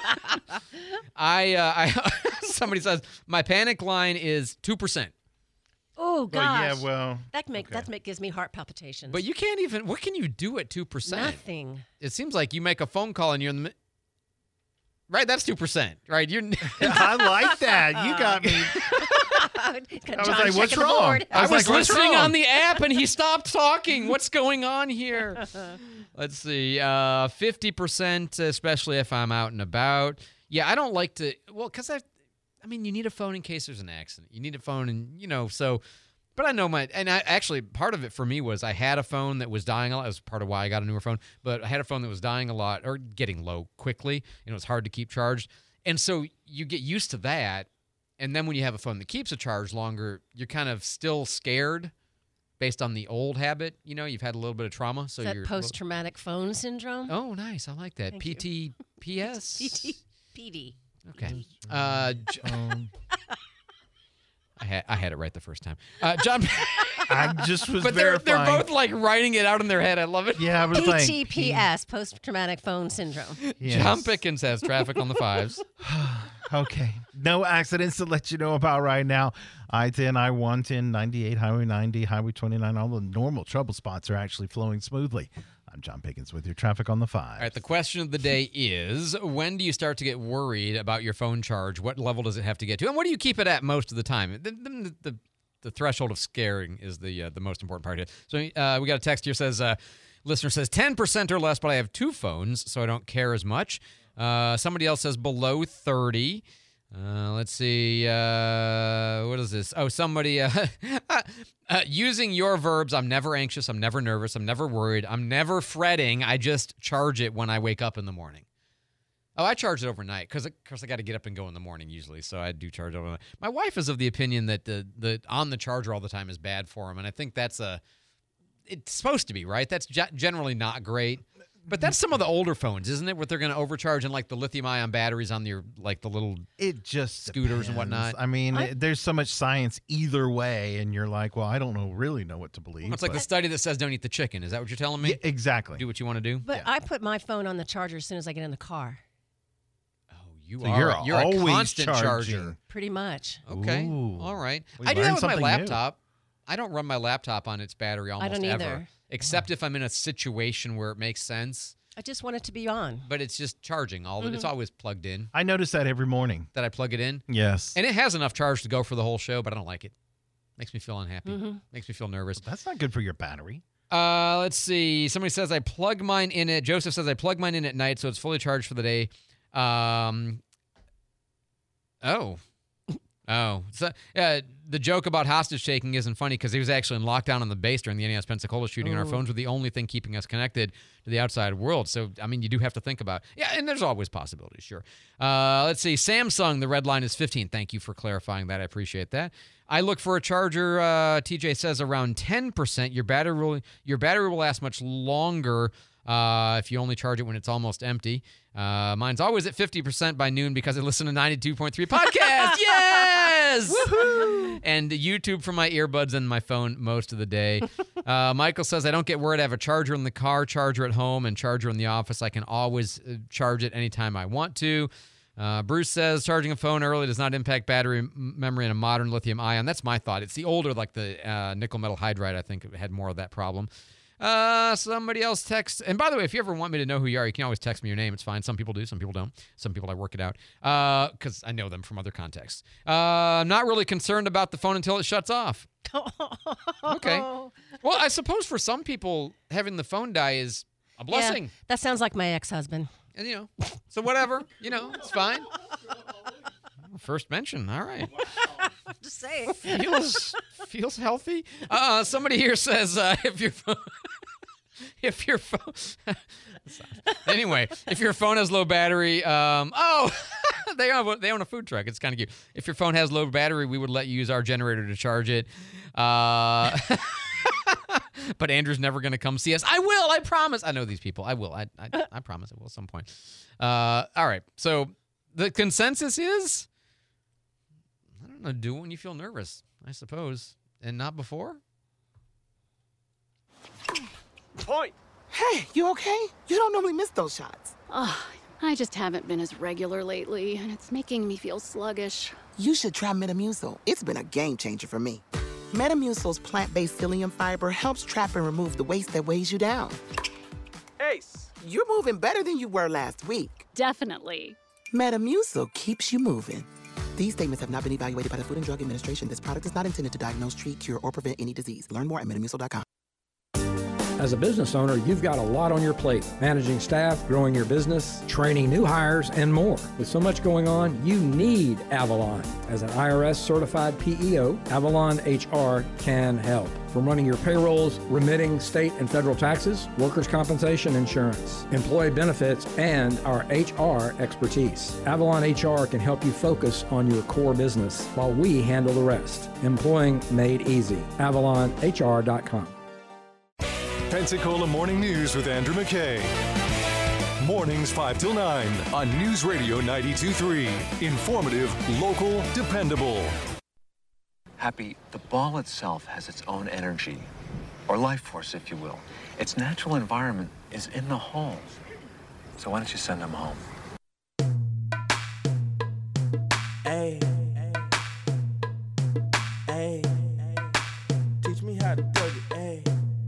I, uh, I. Somebody says my panic line is two percent. Oh gosh. Well, yeah, well, that make okay. that make gives me heart palpitations. But you can't even. What can you do at two percent? Nothing. It seems like you make a phone call and you're in the. mi- Right, that's two percent. Right, you're. I like that. You got me. I was like, what's wrong? I was, was like, what's listening wrong? on the app and he stopped talking. What's going on here? Let's see. Uh, fifty percent, especially if I'm out and about. Yeah, I don't like to. Well, because I. I mean, you need a phone in case there's an accident. You need a phone, and you know, so. But I know my, and I actually part of it for me was I had a phone that was dying a lot. That was part of why I got a newer phone. But I had a phone that was dying a lot or getting low quickly, and it was hard to keep charged. And so you get used to that, and then when you have a phone that keeps a charge longer, you're kind of still scared, based on the old habit. You know, you've had a little bit of trauma, so Is that you're post-traumatic phone syndrome? Oh, nice. I like that. Thank P you. T P S. P T P D. Okay. Uh, J- I had I had it right the first time. Uh, John. I just was But they're they're verifying. both like writing it out in their head. I love it. Yeah, I was P like, T P S, post-traumatic phone syndrome. Yes. John Pickens has traffic on the fives. Okay. No accidents to let you know about right now. I ten, I one ten, ninety-eight, Highway ninety, Highway twenty-nine. All the normal trouble spots are actually flowing smoothly. I'm John Pickens with your traffic on the five. All right, the question of the day is, when do you start to get worried about your phone charge? What level does it have to get to? And what do you keep it at most of the time? The, the, the, the threshold of scaring is the uh, the most important part here. So uh, we got a text here says, uh, listener says ten percent or less, but I have two phones, so I don't care as much. Uh, somebody else says below thirty. Uh, let's see. Uh, what is this? Oh, somebody uh, uh, using your verbs. I'm never anxious. I'm never nervous. I'm never worried. I'm never fretting. I just charge it when I wake up in the morning. Oh, I charge it overnight because, of course, I got to get up and go in the morning usually, so I do charge it overnight. My wife is of the opinion that the the on the charger all the time is bad for him, and I think that's a. It's supposed to be, right? That's ge- generally not great. But that's some of the older phones, isn't it? Where they're going to overcharge and like the lithium-ion batteries on your like the little it just scooters depends. and whatnot. I mean, I- it- there's so much science either way, and you're like, well, I don't know, really know what to believe. It's like the but- study that says don't eat the chicken. Is that what you're telling me? Yeah, exactly. Do what you want to do. But I put my phone on the charger as soon as I get in the car. You So are. you're You're, always a constant charging. charger. Pretty much. Okay. Ooh. All right. We I do that learned with my something new. laptop. I don't run my laptop on its battery almost don't ever, either. except if I'm in a situation where it makes sense. I just want it to be on. But it's just charging all. the It's Mhm. always plugged in. I notice that every morning. That I plug it in. Yes. And it has enough charge to go for the whole show, but I don't like it. Makes me feel unhappy. Mhm. Makes me feel nervous. That's not good for your battery. Uh, let's see. Somebody says I plug mine in it. Joseph says I plug mine in at night, so it's fully charged for the day. Um. Oh. Oh. So, uh, the joke about hostage taking isn't funny because he was actually in lockdown on the base during the Indianapolis Pensacola shooting, and our Oh. phones were the only thing keeping us connected to the outside world. So, I mean, you do have to think about Yeah, and there's always possibilities, sure. Uh, let's see. Samsung, the red line is fifteen. Thank you for clarifying that. I appreciate that. I look for a charger, uh, T J says, around ten percent. Your battery will, your battery will last much longer uh, if you only charge it when it's almost empty. Uh, mine's always at fifty percent by noon because I listen to ninety-two point three podcast. Yes! Woohoo! And YouTube for my earbuds and my phone most of the day. Uh, Michael says, I don't get worried. I have a charger in the car, charger at home, and charger in the office. I can always uh, charge it anytime I want to. Uh, Bruce says, charging a phone early does not impact battery m- memory in a modern lithium ion. That's my thought. It's the older, like the uh, nickel metal hydride, I think, had more of that problem. Uh, somebody else texts. And by the way, if you ever want me to know who you are, you can always text me your name. It's fine. Some people do. Some people don't. Some people I work it out because I know them from other contexts. Uh, I'm not really concerned about the phone until it shuts off. Okay. Well, I suppose for some people, having the phone die is a blessing. Yeah, that sounds like my ex-husband. And, you know, so whatever. You know, it's fine. First mention. All right. Just saying. Feels feels healthy. Uh, somebody here says uh, if your phone, if your phone, anyway, if your phone has low battery, um, oh, they own they own a food truck. It's kind of cute. If your phone has low battery, we would let you use our generator to charge it. Uh, but Andrew's never going to come see us. I will. I promise. I know these people. I will. I I, I promise I will at some point. Uh, all right. So the consensus is, I don't know, do it when you feel nervous, I suppose, and not before. Point. Hey, you okay? You don't normally miss those shots. Oh, I just haven't been as regular lately, and it's making me feel sluggish. You should try Metamucil. It's been a game changer for me. Metamucil's plant-based psyllium fiber helps trap and remove the waste that weighs you down. Ace, you're moving better than you were last week. Definitely. Metamucil keeps you moving. These statements have not been evaluated by the Food and Drug Administration. This product is not intended to diagnose, treat, cure, or prevent any disease. Learn more at metamucil dot com. As a business owner, you've got a lot on your plate. Managing staff, growing your business, training new hires, and more. With so much going on, you need Avalon. As an I R S-certified P E O, Avalon H R can help. From running your payrolls, remitting state and federal taxes, workers' compensation insurance, employee benefits, and our H R expertise. Avalon H R can help you focus on your core business while we handle the rest. Employing made easy. Avalon H R dot com. Pensacola Morning News with Andrew McKay. Mornings five till nine on News Radio ninety-two point three. Informative, local, dependable. Happy, the ball itself has its own energy, or life force, if you will. Its natural environment is in the halls. So why don't you send them home? Hey, hey, teach me how to plug it, hey.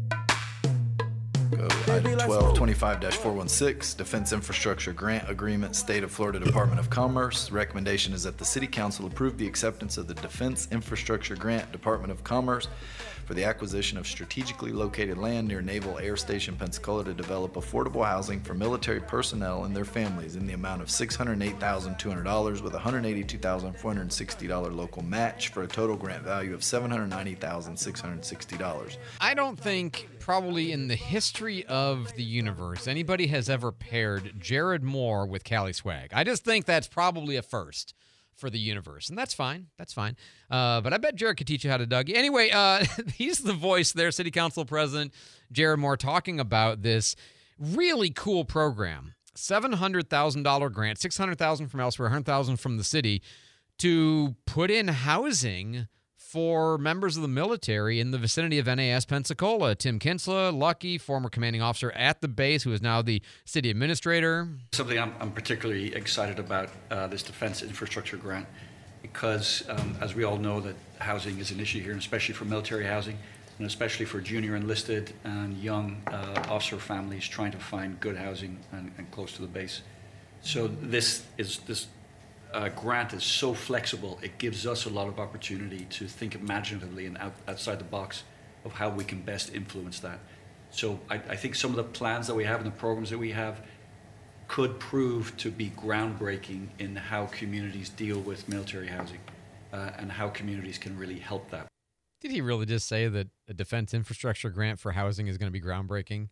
Go item twelve twenty-five dash four one six, Defense Infrastructure Grant Agreement, State of Florida Department of Commerce. Recommendation is that the City Council approve the acceptance of the Defense Infrastructure Grant, Department of Commerce, for the acquisition of strategically located land near Naval Air Station, Pensacola, to develop affordable housing for military personnel and their families in the amount of six hundred eight thousand two hundred dollars with a one hundred eighty-two thousand four hundred sixty dollars local match for a total grant value of seven hundred ninety thousand six hundred sixty dollars. I don't think probably in the history of the universe anybody has ever paired Jared Moore with Callie Swag. I just think that's probably a first for the universe, and that's fine. That's fine. Uh, but I bet Jared could teach you how to Dougie. Anyway, uh, he's the voice there, City Council President Jared Moore, talking about this really cool program. seven hundred thousand dollars grant, six hundred thousand dollars from elsewhere, one hundred thousand dollars from the city to put in housing for members of the military in the vicinity of N A S Pensacola. Tim Kinsella, Lucky, former commanding officer at the base, who is now the city administrator. Something I'm, I'm particularly excited about, uh, this Defense Infrastructure Grant, because um, as we all know, that housing is an issue here, and especially for military housing, and especially for junior enlisted and young uh, officer families trying to find good housing and, and close to the base. So this is this. Uh, grant is so flexible, it gives us a lot of opportunity to think imaginatively and out, outside the box of how we can best influence that. So I, I think some of the plans that we have and the programs that we have could prove to be groundbreaking in how communities deal with military housing uh, and how communities can really help that. Did he really just say that a defense infrastructure grant for housing is going to be groundbreaking?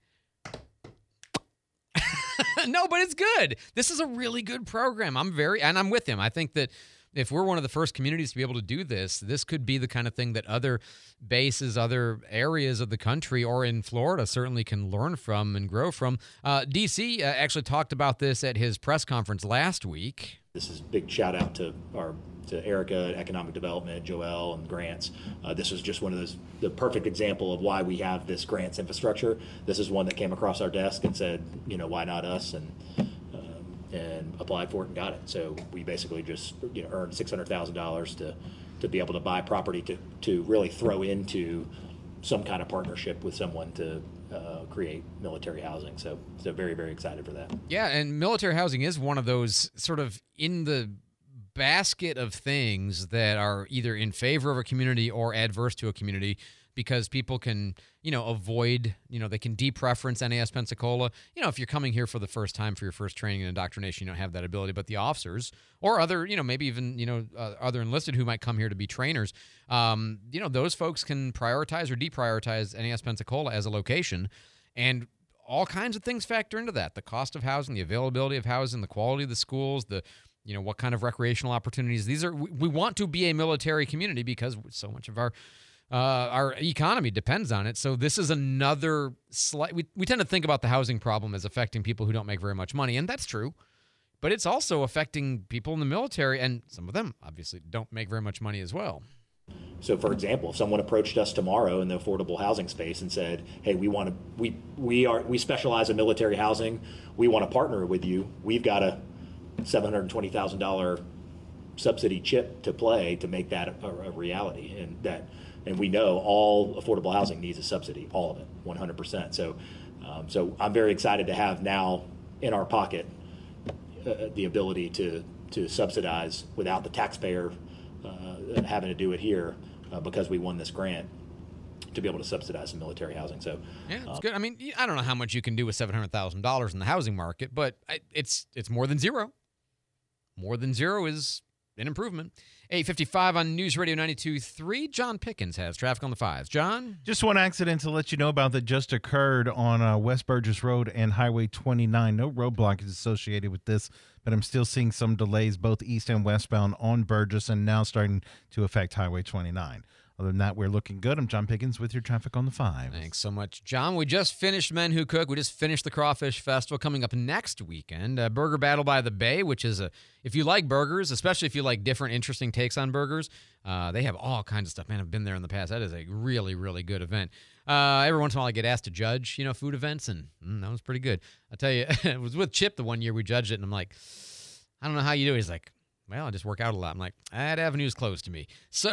No, but it's good. This is a really good program. I'm very, and I'm with him. I think that if we're one of the first communities to be able to do this, this could be the kind of thing that other bases, other areas of the country or in Florida certainly can learn from and grow from. Uh, D C uh, actually talked about this at his press conference last week. This is a big shout out to our to Erica, Economic Development, Joelle, and Grants. Uh, this is just one of those, the perfect example of why we have this grants infrastructure. This is one that came across our desk and said, you know, why not us? And um, and applied for it and got it. So we basically just, you know, earned six hundred thousand dollars to to be able to buy property to to really throw into some kind of partnership with someone to uh, create military housing. So so very, very excited for that. Yeah, and military housing is one of those sort of in the basket of things that are either in favor of a community or adverse to a community, because people can, you know, avoid, you know, they can depreference N A S Pensacola. You know, if you're coming here for the first time for your first training and indoctrination, you don't have that ability. But the officers or other, you know, maybe even, you know, uh, other enlisted who might come here to be trainers, um, you know, those folks can prioritize or deprioritize N A S Pensacola as a location. And all kinds of things factor into that. The cost of housing, the availability of housing, the quality of the schools, the you know, what kind of recreational opportunities. These are, we want to be a military community because so much of our Uh, our economy depends on it. So this is another slight. We, we tend to think about the housing problem as affecting people who don't make very much money, and that's true. But it's also affecting people in the military, and some of them obviously don't make very much money as well. So, for example, if someone approached us tomorrow in the affordable housing space and said, "Hey, we want to, we we are we specialize in military housing. We want to partner with you. We've got a seven hundred twenty thousand dollars subsidy chip to play to make that a, a reality," and that, and we know all affordable housing needs a subsidy, all of it, one hundred percent. So, um, so I'm very excited to have now in our pocket uh, the ability to to subsidize without the taxpayer uh, having to do it here uh, because we won this grant to be able to subsidize some military housing. So yeah, it's uh, good. I mean, I don't know how much you can do with seven hundred thousand dollars in the housing market, but it's it's more than zero. More than zero is an improvement. eight fifty-five on News Radio ninety-two point three. John Pickens has traffic on the fives. John? Just one accident to let you know about that just occurred on uh, West Burgess Road and Highway twenty-nine. No roadblock is associated with this, but I'm still seeing some delays both east and westbound on Burgess and now starting to affect Highway twenty-nine. Other than that, we're looking good. I'm John Pickens with your traffic on the five. Thanks so much, John. We just finished Men Who Cook. We just finished the Crawfish Festival. Coming up next weekend, uh, Burger Battle by the Bay, which is a, if you like burgers, especially if you like different, interesting takes on burgers, uh, they have all kinds of stuff. Man, I've been there in the past. That is a really, really good event. Uh, every once in a while, I get asked to judge, you know, food events, and mm, that was pretty good. I'll tell you, it was with Chip the one year we judged it, and I'm like, I don't know how you do it. He's like, well, I just work out a lot. I'm like, that avenue's closed to me. So,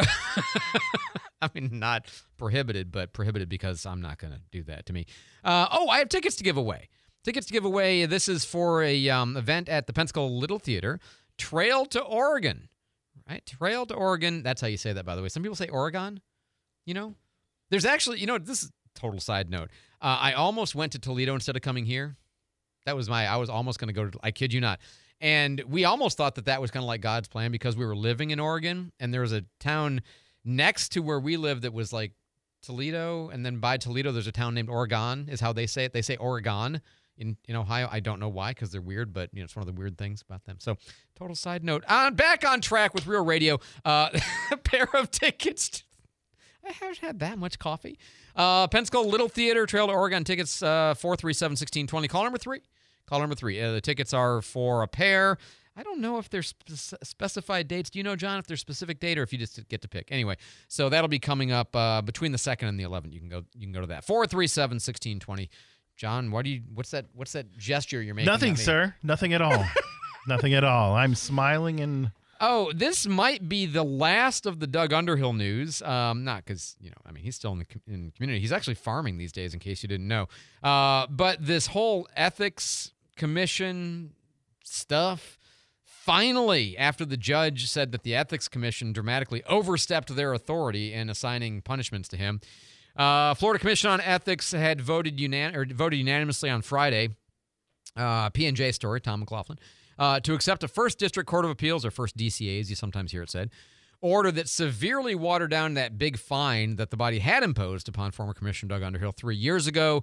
I mean, not prohibited, but prohibited because I'm not going to do that to me. Uh, oh, I have tickets to give away. Tickets to give away. This is for a um, event at the Pensacola Little Theater, Trail to Oregon. Right? Trail to Oregon. That's how you say that, by the way. Some people say Oregon, you know? There's actually, you know, this is a total side note. Uh, I almost went to Toledo instead of coming here. That was my, I was almost going to go to, I kid you not. And we almost thought that that was kind of like God's plan because we were living in Oregon, and there was a town next to where we lived that was like Toledo, and then by Toledo there's a town named Oregon, is how they say it. They say Oregon in, in Ohio. I don't know why, because they're weird, but you know it's one of the weird things about them. So, total side note. On back on track with Real Radio. Uh, a pair of tickets. To, I haven't had that much coffee. Uh, Pensacola Little Theater, Trail to Oregon tickets, uh, four three seven, one six two zero. Call number three. Call number three. Uh, the tickets are for a pair. I don't know if there's spe- specified dates. Do you know, John, if there's specific date or if you just get to pick? Anyway, so that'll be coming up uh, between the second and the eleventh. You can go. You can go to that. four three seven, one six two zero. John, what do you? What's that? What's that gesture you're making? Nothing, sir. Nothing at all. Nothing at all. I'm smiling and. Oh, this might be the last of the Doug Underhill news. Um, not because, you know, I mean, he's still in the, com- in the community. He's actually farming these days, in case you didn't know. Uh, but this whole ethics commission stuff, finally, after the judge said that the ethics commission dramatically overstepped their authority in assigning punishments to him, uh, Florida Commission on Ethics had voted, unan- or voted unanimously on Friday, uh, P and J story, Tom McLaughlin, Uh, to accept a First District Court of Appeals, or First D C A, as you sometimes hear it said, order that severely watered down that big fine that the body had imposed upon former Commissioner Doug Underhill three years ago.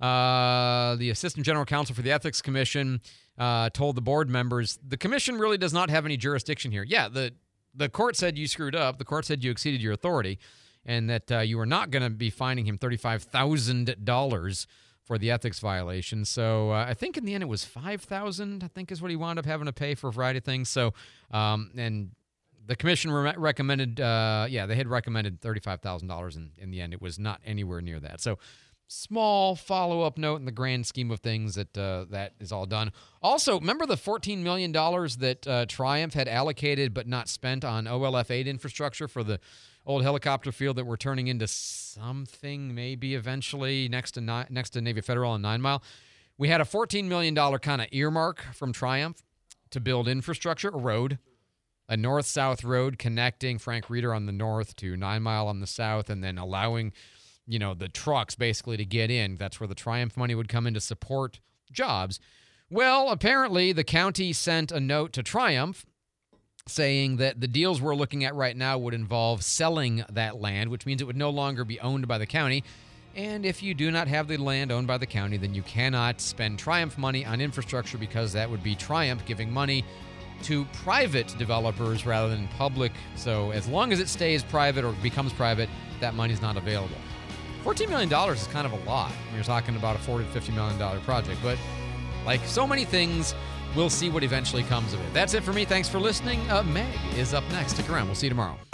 Uh, the Assistant General Counsel for the Ethics Commission uh, told the board members, the commission really does not have any jurisdiction here. Yeah, the, the court said you screwed up. The court said you exceeded your authority, and that uh, you are not going to be fining him thirty-five thousand dollars for the ethics violation. So uh, I think in the end it was five thousand dollars, I think is what he wound up having to pay for a variety of things. So, um, and the commission re- recommended, uh, yeah, they had recommended thirty-five thousand dollars. And in the end, it was not anywhere near that. So small follow-up note in the grand scheme of things that uh, that is all done. Also, remember the fourteen million dollars that uh, Triumph had allocated but not spent on O L F eight infrastructure for the old helicopter field that we're turning into something maybe eventually next to Ni- next to Navy Federal and Nine Mile? We had a fourteen million dollars kind of earmark from Triumph to build infrastructure, a road, a north-south road connecting Frank Reeder on the north to Nine Mile on the south, and then allowing, you know, the trucks basically to get in. That's where the Triumph money would come in to support jobs. Well, apparently the county sent a note to Triumph saying that the deals we're looking at right now would involve selling that land, which means it would no longer be owned by the county. And if you do not have the land owned by the county, then you cannot spend Triumph money on infrastructure because that would be Triumph giving money to private developers rather than public. So as long as it stays private or becomes private, that money's not available. fourteen million dollars is kind of a lot when you're talking about a forty to fifty million dollars project. But like so many things, we'll see what eventually comes of it. That's it for me. Thanks for listening. Uh, Meg is up next. Stick around. We'll see you tomorrow.